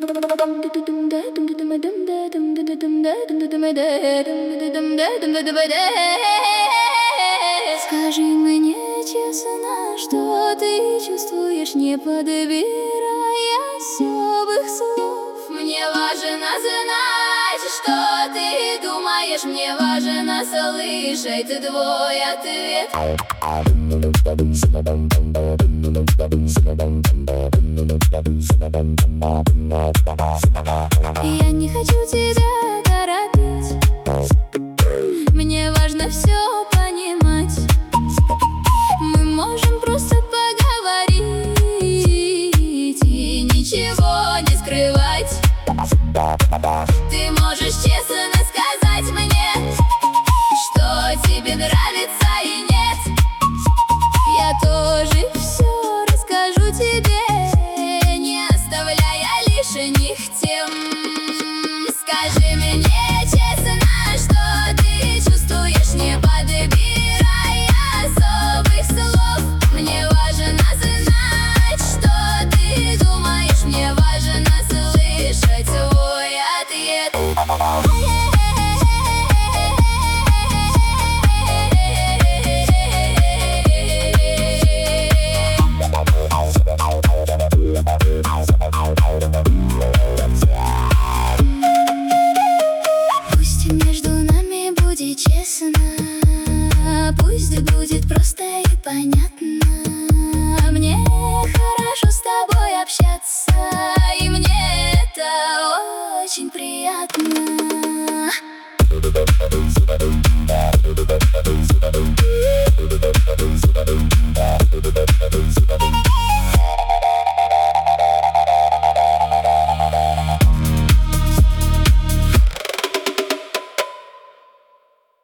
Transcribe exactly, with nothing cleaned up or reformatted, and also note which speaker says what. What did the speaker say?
Speaker 1: Скажи мне честно, что ты чувствуешь, не подбирая особых слов.
Speaker 2: Мне важно знать, что ты думаешь, мне важно слышать твой ответ.
Speaker 1: Я не хочу тебя торопить, мне важно все понимать. Мы можем просто поговорить и ничего не скрывать.
Speaker 2: Ты можешь честно сказать мне, что тебе нравится и нет.
Speaker 1: Я тоже все расскажу тебе, не оставляя лишних тем.
Speaker 2: Скажи мне честно, что ты чувствуешь, не подбирая особых слов. Мне важно знать, что ты думаешь, мне важно слышать твой ответ.
Speaker 1: Пусть между нами будет честно, пусть будет просто и понятно. Мне хорошо с тобой общаться, и мне это очень приятно.
Speaker 2: Thank you.